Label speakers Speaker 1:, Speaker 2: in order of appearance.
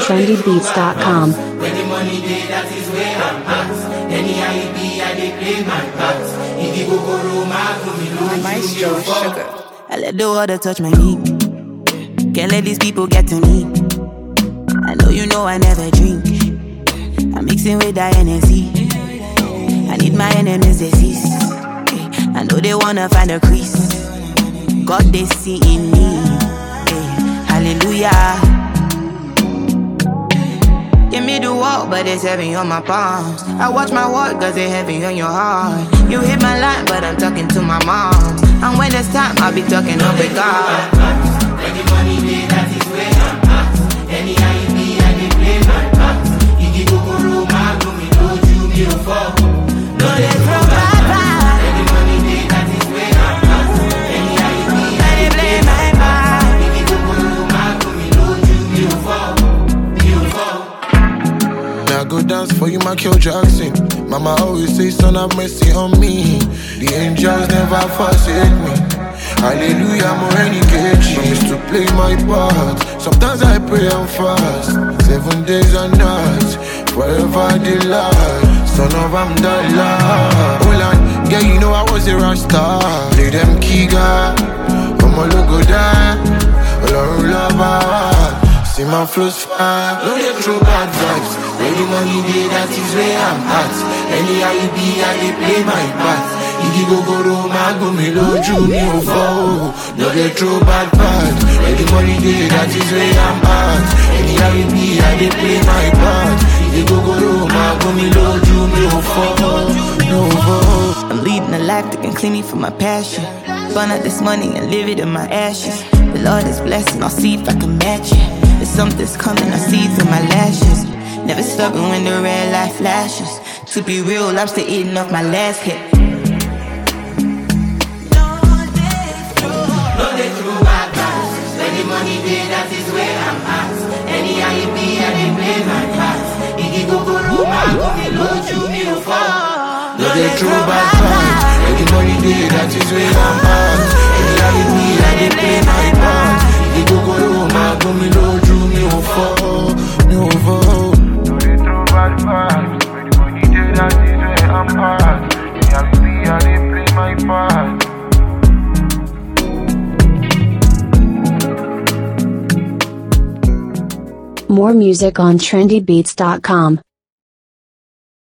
Speaker 1: trendybeats.com.
Speaker 2: When the money day, that is where I'm at. Anyhow it be, I dey play my part. If you go
Speaker 3: Maestro Sugar. I let the water touch my knee. Can't let these people get to me. I know you know I never drink. I'm mixing with that Hennessy. I need my enemies deceased. I know they wanna find a crease. God they see in me. Hallelujah. Give me the walk, but it's heavy on my palms. I watch my walk, cause it's heavy on your heart. You hit my line, but I'm talking to my mom. And when it's time, I'll be talking up with God.
Speaker 2: when the money day, that is where I'm at. Anyhow it be, I dey play my part. If you go my go me do you me a fall.
Speaker 3: No, they throw my back.
Speaker 2: When the money day, that is where I'm at. Anyhow it be, I dey play my part. If you go my go me do you me a fall.
Speaker 4: Now go dance for you, Michael Jackson. Mama always say, son, have mercy on me. The angels never forsake me. Hallelujah, more any cage. Promise to play my part. Sometimes I pray and fast. 7 days and nights, forever the light. Son of Amdallah. Hold on, yeah, you know I was a rasta. Play them Kiga, I'ma logo down. See my flows fire, no they throw bad vibes.
Speaker 2: When the money day, that is where I'm at. Anyhow it be, I dey play my part. If you go my go me low, you me a fall. No they throw bad vibes. When the money day, that is where I'm at. Anyhow it be, I dey play my part. If you go my go me low, you me a fall. No fall.
Speaker 3: I'm leading a life that can clean me from my passion. Burn out this money and live it in my ashes. The Lord is blessing, I'll see if I can match it. There's something's coming, I see it through my lashes. Never stopping when the red light flashes. To be real, I'm still eating off my last hit.
Speaker 2: No they throw bad vibes. When the money day, that is where I'm at. Anyhow it be, I dey play my part. If you go my go me low, you me a fall.
Speaker 4: No they throw bad vibes. When the money day, that is where I'm at. Anyhow it be, I dey play my part. If you go my go me low, you me a fall. No fall.
Speaker 5: No they throw bad vibes. When the money day, that is where I'm at. Anyhow it be, I dey play my part.
Speaker 1: More music on trendybeats.com.